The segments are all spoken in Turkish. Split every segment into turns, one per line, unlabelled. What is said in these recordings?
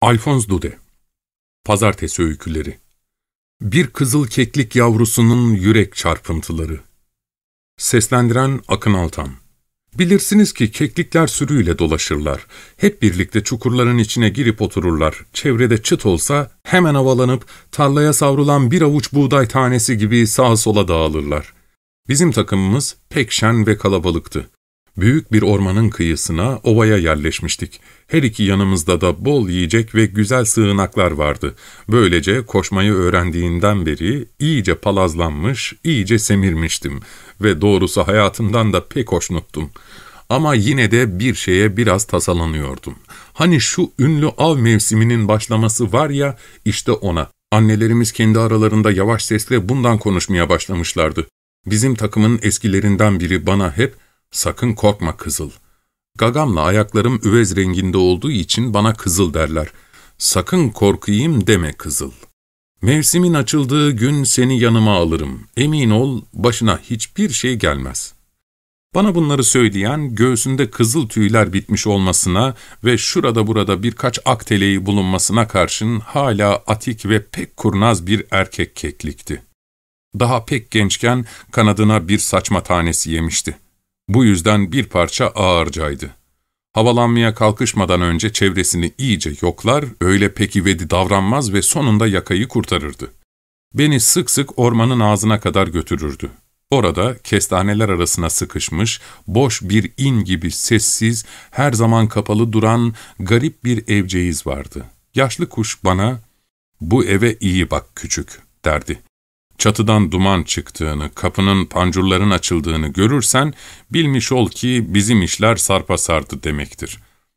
Alphonse Daudet. Pazartesi öyküleri. Bir kızıl keklik yavrusunun yürek çarpıntıları. Seslendiren Akın Altan. Bilirsiniz ki keklikler sürüyle dolaşırlar. Hep birlikte çukurların içine girip otururlar. Çevrede çıt olsa hemen havalanıp tarlaya savrulan bir avuç buğday tanesi gibi sağa sola dağılırlar. Bizim takımımız pek şen ve kalabalıktı. Büyük bir ormanın kıyısına, ovaya yerleşmiştik. Her iki yanımızda da bol yiyecek ve güzel sığınaklar vardı. Böylece koşmayı öğrendiğinden beri iyice palazlanmış, iyice semirmiştim ve doğrusu hayatımdan da pek hoşnuttum. Ama yine de bir şeye biraz tasalanıyordum. Hani şu ünlü av mevsiminin başlaması var ya, işte ona. Annelerimiz kendi aralarında yavaş sesle bundan konuşmaya başlamışlardı. Bizim takımın eskilerinden biri bana hep, "Sakın korkma kızıl." Gagamla ayaklarım üvez renginde olduğu için bana kızıl derler. "Sakın korkayım deme kızıl. Mevsimin açıldığı gün seni yanıma alırım. Emin ol, başına hiçbir şey gelmez." Bana bunları söyleyen, göğsünde kızıl tüyler bitmiş olmasına ve şurada burada birkaç ak teleği bulunmasına karşın hala atik ve pek kurnaz bir erkek keklikti. Daha pek gençken kanadına bir saçma tanesi yemişti. Bu yüzden bir parça ağırcaydı. Havalanmaya kalkışmadan önce çevresini iyice yoklar, öyle pek ivedi davranmaz ve sonunda yakayı kurtarırdı. Beni sık sık ormanın ağzına kadar götürürdü. Orada kestaneler arasına sıkışmış, boş bir in gibi sessiz, her zaman kapalı duran garip bir evceğiz vardı. Yaşlı kuş bana, "Bu eve iyi bak küçük," derdi. "Çatıdan duman çıktığını, kapının pancurların açıldığını görürsen, bilmiş ol ki bizim işler sarpa sardı demektir."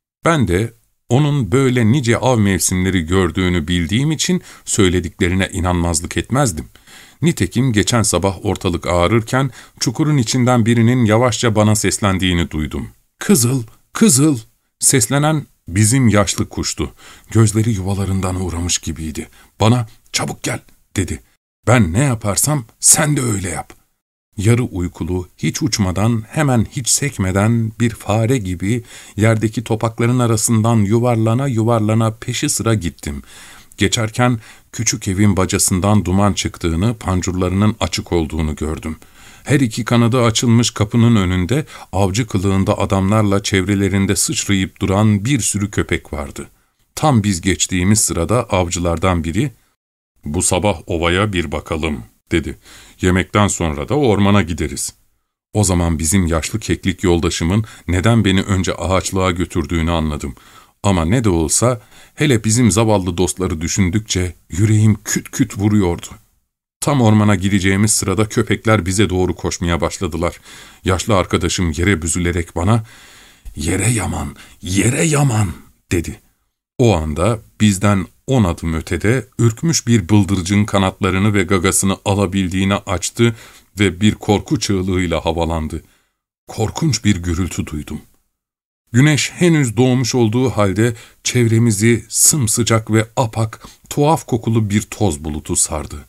Ben de onun böyle nice av mevsimleri gördüğünü bildiğim için söylediklerine inanmazlık etmezdim. Nitekim geçen sabah ortalık ağarırken çukurun içinden birinin yavaşça bana seslendiğini duydum. "Kızıl, kızıl!" Seslenen bizim yaşlı kuştu. Gözleri yuvalarından uğramış gibiydi. Bana, "Çabuk gel," dedi. "Ben ne yaparsam sen de öyle yap." Yarı uykulu, hiç uçmadan, hemen hiç sekmeden bir fare gibi yerdeki topakların arasından yuvarlana yuvarlana peşi sıra gittim. Geçerken küçük evin bacasından duman çıktığını, pancurlarının açık olduğunu gördüm. Her iki kanadı açılmış kapının önünde avcı kılığında adamlarla çevrelerinde sıçrayıp duran bir sürü köpek vardı. Tam biz geçtiğimiz sırada avcılardan biri, "Bu sabah ovaya bir bakalım," dedi. "Yemekten sonra da ormana gideriz." O zaman bizim yaşlı keklik yoldaşımın neden beni önce ağaçlığa götürdüğünü anladım. Ama ne de olsa, hele bizim zavallı dostları düşündükçe yüreğim küt küt vuruyordu. Tam ormana gideceğimiz sırada köpekler bize doğru koşmaya başladılar. Yaşlı arkadaşım yere büzülerek bana, "Yere yaman, yere yaman," dedi. O anda bizden 10 adım ötede ürkmüş bir bıldırcın kanatlarını ve gagasını alabildiğine açtı ve bir korku çığlığıyla havalandı. Korkunç bir gürültü duydum. Güneş henüz doğmuş olduğu halde çevremizi sımsıcak ve apak, tuhaf kokulu bir toz bulutu sardı.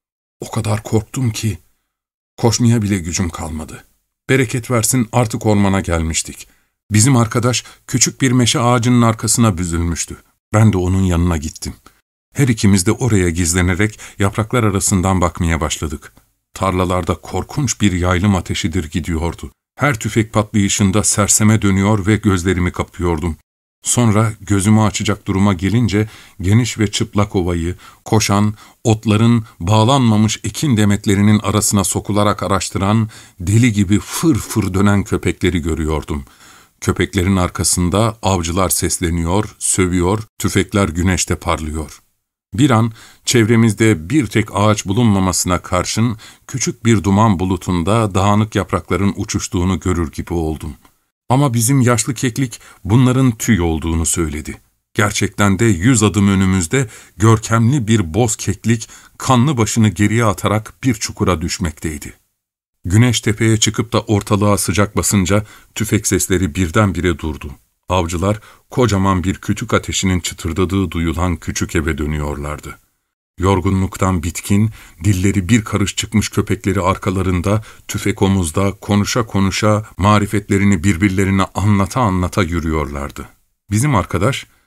O kadar korktum ki koşmaya bile gücüm kalmadı. Bereket versin artık ormana gelmiştik. Bizim arkadaş küçük bir meşe ağacının arkasına büzülmüştü. Ben de onun yanına gittim. Her ikimiz de oraya gizlenerek yapraklar arasından bakmaya başladık. Tarlalarda korkunç bir yaylım ateşidir gidiyordu. Her tüfek patlayışında serseme dönüyor ve gözlerimi kapıyordum. Sonra gözümü açacak duruma gelince geniş ve çıplak ovayı, koşan, otların bağlanmamış ekin demetlerinin arasına sokularak araştıran, deli gibi fır fır dönen köpekleri görüyordum. Köpeklerin arkasında avcılar sesleniyor, sövüyor, tüfekler güneşte parlıyor. Bir an çevremizde bir tek ağaç bulunmamasına karşın küçük bir duman bulutunda dağınık yaprakların uçuştuğunu görür gibi oldum. Ama bizim yaşlı keklik bunların tüy olduğunu söyledi. Gerçekten de 100 adım önümüzde görkemli bir boz keklik kanlı başını geriye atarak bir çukura düşmekteydi. Güneş tepeye çıkıp da ortalığa sıcak basınca tüfek sesleri birdenbire durdu. Avcılar kocaman bir kütük ateşinin çıtırdadığı duyulan küçük eve dönüyorlardı. Yorgunluktan bitkin, dilleri bir karış çıkmış köpekleri arkalarında, tüfek omuzda, konuşa konuşa, marifetlerini birbirlerine anlata anlata yürüyorlardı. Bizim arkadaş,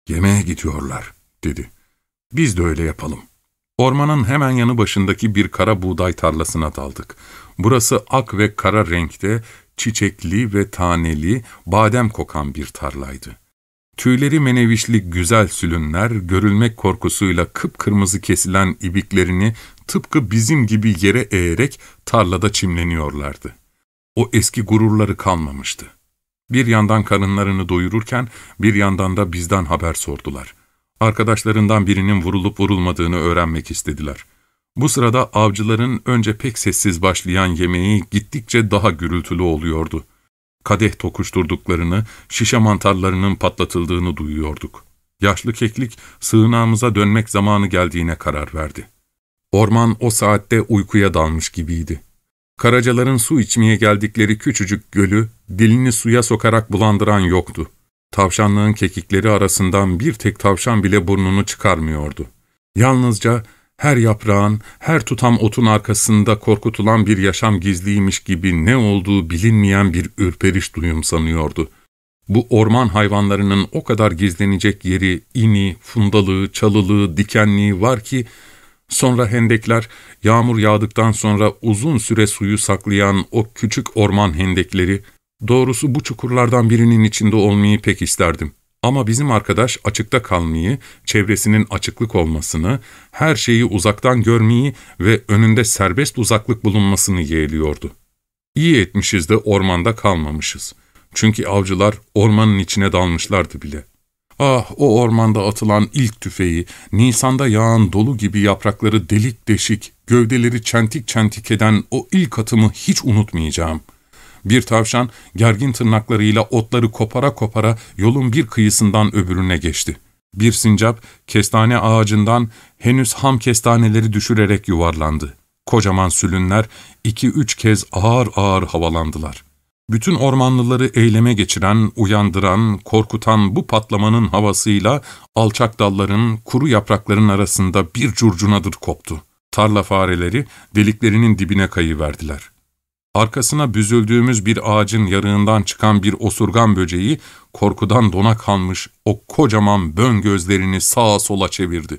''Yemeğe gidiyorlar.'' dedi. ''Biz de öyle yapalım.'' Ormanın hemen yanı başındaki bir kara buğday tarlasına daldık. Burası ak ve kara renkte, çiçekli ve taneli, badem kokan bir tarlaydı. Tüyleri menevişli güzel sülünler, görülmek korkusuyla kıpkırmızı kesilen ibiklerini tıpkı bizim gibi yere eğerek tarlada çimleniyorlardı. O eski gururları kalmamıştı. Bir yandan karınlarını doyururken, bir yandan da bizden haber sordular. Arkadaşlarından birinin vurulup vurulmadığını öğrenmek istediler. Bu sırada avcıların önce pek sessiz başlayan yemeği gittikçe daha gürültülü oluyordu. Kadeh tokuşturduklarını, şişe mantarlarının patlatıldığını duyuyorduk. Yaşlı keklik sığınağımıza dönmek zamanı geldiğine karar verdi. Orman o saatte uykuya dalmış gibiydi. Karacaların su içmeye geldikleri küçücük gölü dilini suya sokarak bulandıran yoktu. Tavşanlığın kekikleri arasından bir tek tavşan bile burnunu çıkarmıyordu. Yalnızca her yaprağın, her tutam otun arkasında korkutulan bir yaşam gizliymiş gibi ne olduğu bilinmeyen bir ürperiş duyumsanıyordu. Bu orman hayvanlarının o kadar gizlenecek yeri, ini, fundalığı, çalılığı, dikenliği var ki, sonra hendekler, yağmur yağdıktan sonra uzun süre suyu saklayan o küçük orman hendekleri, doğrusu bu çukurlardan birinin içinde olmayı pek isterdim. Ama bizim arkadaş açıkta kalmayı, çevresinin açıklık olmasını, her şeyi uzaktan görmeyi ve önünde serbest uzaklık bulunmasını yeğliyordu. İyi etmişiz de ormanda kalmamışız. Çünkü avcılar ormanın içine dalmışlardı bile. Ah, o ormanda atılan ilk tüfeği, Nisan'da yağan dolu gibi yaprakları delik deşik, gövdeleri çentik çentik eden o ilk atımı hiç unutmayacağım. Bir tavşan gergin tırnaklarıyla otları kopara kopara yolun bir kıyısından öbürüne geçti. Bir sincap kestane ağacından henüz ham kestaneleri düşürerek yuvarlandı. Kocaman sülünler 2-3 kez ağır ağır havalandılar. Bütün ormanlıları eyleme geçiren, uyandıran, korkutan bu patlamanın havasıyla alçak dalların, kuru yaprakların arasında bir curcunadır koptu. Tarla fareleri deliklerinin dibine kayıverdiler. Arkasına büzüldüğümüz bir ağacın yarığından çıkan bir osurgan böceği, korkudan dona kalmış o kocaman bön gözlerini sağa sola çevirdi.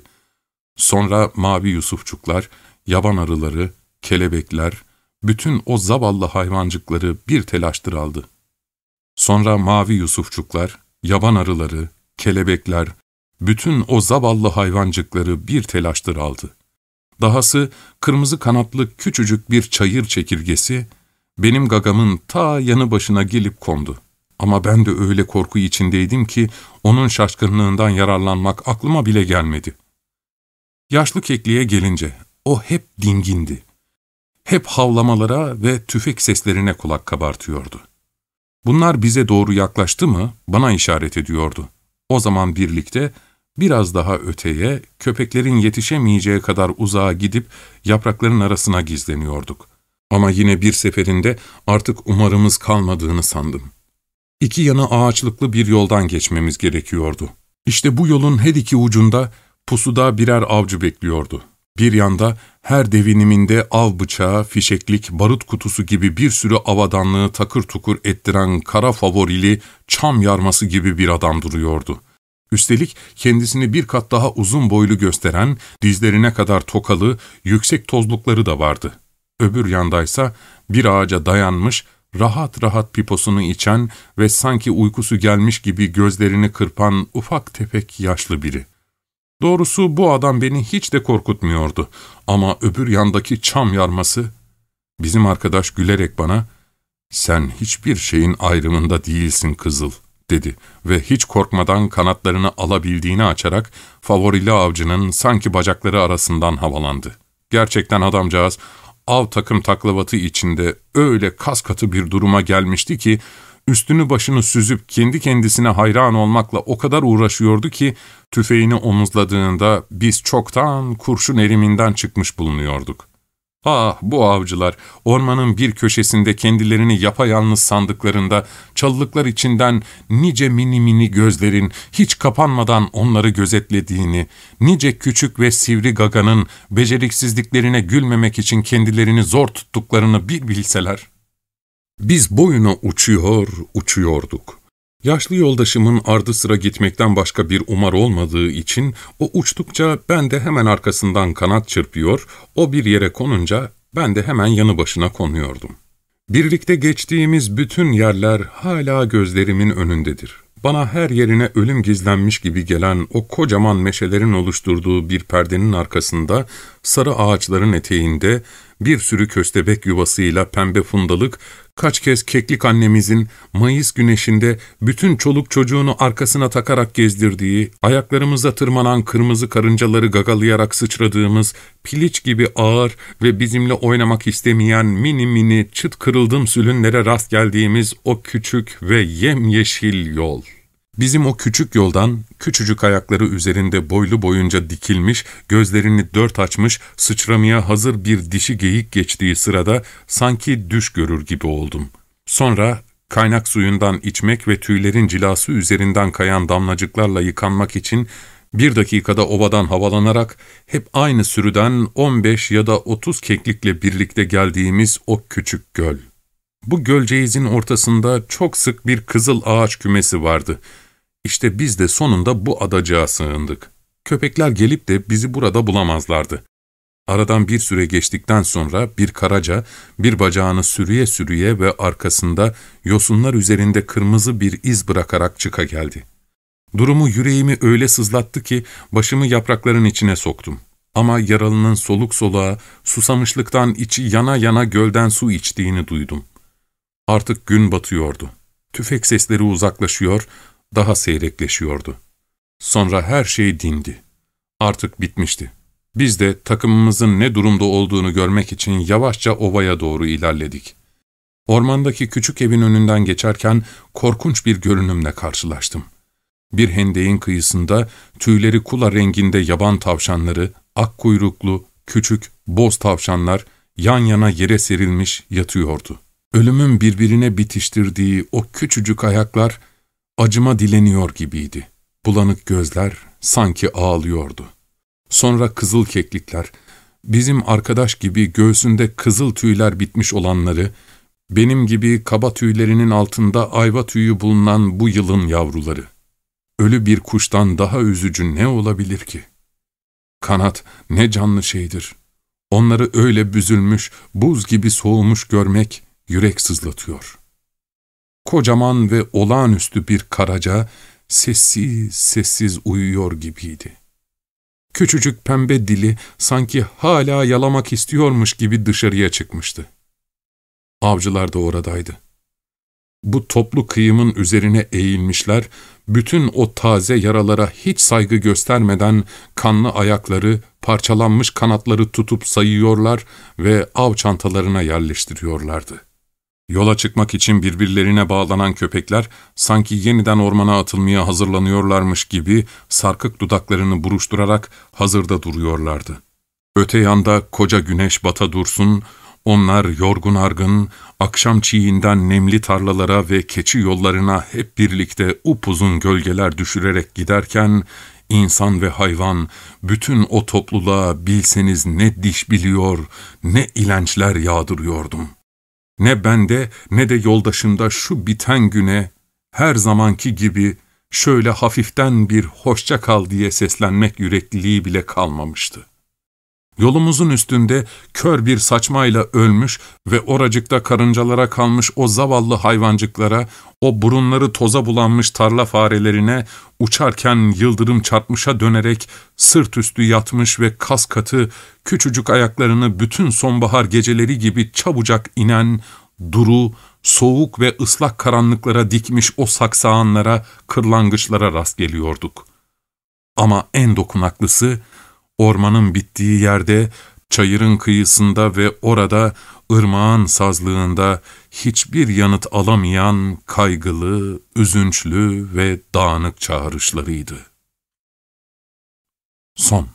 Sonra mavi yusufçuklar, yaban arıları, kelebekler, bütün o zavallı hayvancıkları bir telaştır aldı. Sonra mavi yusufçuklar, yaban arıları, kelebekler, bütün o zavallı hayvancıkları bir telaştır aldı. Dahası kırmızı kanatlı küçücük bir çayır çekirgesi, benim gagamın ta yanı başına gelip kondu. Ama ben de öyle korku içindeydim ki onun şaşkınlığından yararlanmak aklıma bile gelmedi. Yaşlı kekliğe gelince o hep dingindi. Hep havlamalara ve tüfek seslerine kulak kabartıyordu. Bunlar bize doğru yaklaştı mı bana işaret ediyordu. O zaman birlikte biraz daha öteye, köpeklerin yetişemeyeceği kadar uzağa gidip yaprakların arasına gizleniyorduk. Ama yine bir seferinde artık umarımız kalmadığını sandım. İki yanı ağaçlıklı bir yoldan geçmemiz gerekiyordu. İşte bu yolun her iki ucunda pusuda birer avcı bekliyordu. Bir yanda her deviniminde av bıçağı, fişeklik, barut kutusu gibi bir sürü avadanlığı takır tukur ettiren kara favorili çam yarması gibi bir adam duruyordu. Üstelik kendisini bir kat daha uzun boylu gösteren, dizlerine kadar tokalı, yüksek tozlukları da vardı. Öbür yandaysa bir ağaca dayanmış, rahat rahat piposunu içen ve sanki uykusu gelmiş gibi gözlerini kırpan ufak tefek yaşlı biri. Doğrusu bu adam beni hiç de korkutmuyordu ama öbür yandaki çam yarması, bizim arkadaş gülerek bana, ''Sen hiçbir şeyin ayrımında değilsin kızıl.'' dedi ve hiç korkmadan kanatlarını alabildiğini açarak favorili avcının sanki bacakları arasından havalandı. Gerçekten adamcağız av takım taklavatı içinde öyle kas katı bir duruma gelmişti ki üstünü başını süzüp kendi kendisine hayran olmakla o kadar uğraşıyordu ki tüfeğini omuzladığında biz çoktan kurşun eriminden çıkmış bulunuyorduk. Ah, bu avcılar ormanın bir köşesinde kendilerini yapayalnız sandıklarında çalılıklar içinden nice mini mini gözlerin hiç kapanmadan onları gözetlediğini, nice küçük ve sivri gaganın beceriksizliklerine gülmemek için kendilerini zor tuttuklarını bir bilseler. Biz boyuna uçuyorduk. Yaşlı yoldaşımın ardı sıra gitmekten başka bir umar olmadığı için o uçtukça ben de hemen arkasından kanat çırpıyor, o bir yere konunca ben de hemen yanı başına konuyordum. Birlikte geçtiğimiz bütün yerler hala gözlerimin önündedir. Bana her yerine ölüm gizlenmiş gibi gelen o kocaman meşelerin oluşturduğu bir perdenin arkasında, sarı ağaçların eteğinde, bir sürü köstebek yuvasıyla pembe fundalık, kaç kez keklik annemizin Mayıs güneşinde bütün çoluk çocuğunu arkasına takarak gezdirdiği, ayaklarımıza tırmanan kırmızı karıncaları gagalayarak sıçradığımız, piliç gibi ağır ve bizimle oynamak istemeyen mini mini çıt kırıldım sülünlere rast geldiğimiz o küçük ve yemyeşil yol. Bizim o küçük yoldan, küçücük ayakları üzerinde boylu boyunca dikilmiş, gözlerini dört açmış, sıçramaya hazır bir dişi geyik geçtiği sırada sanki düş görür gibi oldum. Sonra kaynak suyundan içmek ve tüylerin cilası üzerinden kayan damlacıklarla yıkanmak için bir dakikada obadan havalanarak hep aynı sürüden 15 ya da 30 keklikle birlikte geldiğimiz o küçük göl. Bu gölceğizin ortasında çok sık bir kızıl ağaç kümesi vardı. İşte biz de sonunda bu adacığa sığındık. Köpekler gelip de bizi burada bulamazlardı. Aradan bir süre geçtikten sonra bir karaca, bir bacağını sürüye sürüye ve arkasında yosunlar üzerinde kırmızı bir iz bırakarak çıka geldi. Durumu yüreğimi öyle sızlattı ki başımı yaprakların içine soktum. Ama yaralının soluk soluğa, susamışlıktan içi yana yana gölden su içtiğini duydum. Artık gün batıyordu. Tüfek sesleri uzaklaşıyor, daha seyrekleşiyordu. Sonra her şey dindi. Artık bitmişti. Biz de takımımızın ne durumda olduğunu görmek için yavaşça ovaya doğru ilerledik. Ormandaki küçük evin önünden geçerken korkunç bir görünümle karşılaştım. Bir hendeğin kıyısında tüyleri kula renginde yaban tavşanları, ak kuyruklu, küçük, boz tavşanlar yan yana yere serilmiş yatıyordu. Ölümün birbirine bitiştirdiği o küçücük ayaklar acıma dileniyor gibiydi. Bulanık gözler sanki ağlıyordu. Sonra kızıl keklikler, bizim arkadaş gibi göğsünde kızıl tüyler bitmiş olanları, benim gibi kaba tüylerinin altında ayva tüyü bulunan bu yılın yavruları. Ölü bir kuştan daha üzücü ne olabilir ki? Kanat ne canlı şeydir. Onları öyle büzülmüş, buz gibi soğumuş görmek yürek sızlatıyor. Kocaman ve olağanüstü bir karaca sessiz sessiz uyuyor gibiydi. Küçücük pembe dili sanki hala yalamak istiyormuş gibi dışarıya çıkmıştı. Avcılar da oradaydı. Bu toplu kıyımın üzerine eğilmişler, bütün o taze yaralara hiç saygı göstermeden kanlı ayakları, parçalanmış kanatları tutup sayıyorlar ve av çantalarına yerleştiriyorlardı. Yola çıkmak için birbirlerine bağlanan köpekler sanki yeniden ormana atılmaya hazırlanıyorlarmış gibi sarkık dudaklarını buruşturarak hazırda duruyorlardı. Öte yanda koca güneş bata dursun, onlar yorgun argın, akşam çiğinden nemli tarlalara ve keçi yollarına hep birlikte upuzun gölgeler düşürerek giderken, insan ve hayvan, bütün o topluluğa bilseniz ne diş biliyor, ne ilençler yağdırıyordum. Ne bende ne de yoldaşımda şu biten güne, her zamanki gibi şöyle hafiften bir hoşça kal diye seslenmek yürekliliği bile kalmamıştı. Yolumuzun üstünde kör bir saçmayla ölmüş ve oracıkta karıncalara kalmış o zavallı hayvancıklara, o burunları toza bulanmış tarla farelerine, uçarken yıldırım çarpmışa dönerek sırt üstü yatmış ve kas katı, küçücük ayaklarını bütün sonbahar geceleri gibi çabucak inen, duru, soğuk ve ıslak karanlıklara dikmiş o saksağanlara, kırlangıçlara rast geliyorduk. Ama en dokunaklısı, ormanın bittiği yerde, çayırın kıyısında ve orada, ırmağın sazlığında hiçbir yanıt alamayan kaygılı, üzünçlü ve dağınık çağrışlarıydı. Son.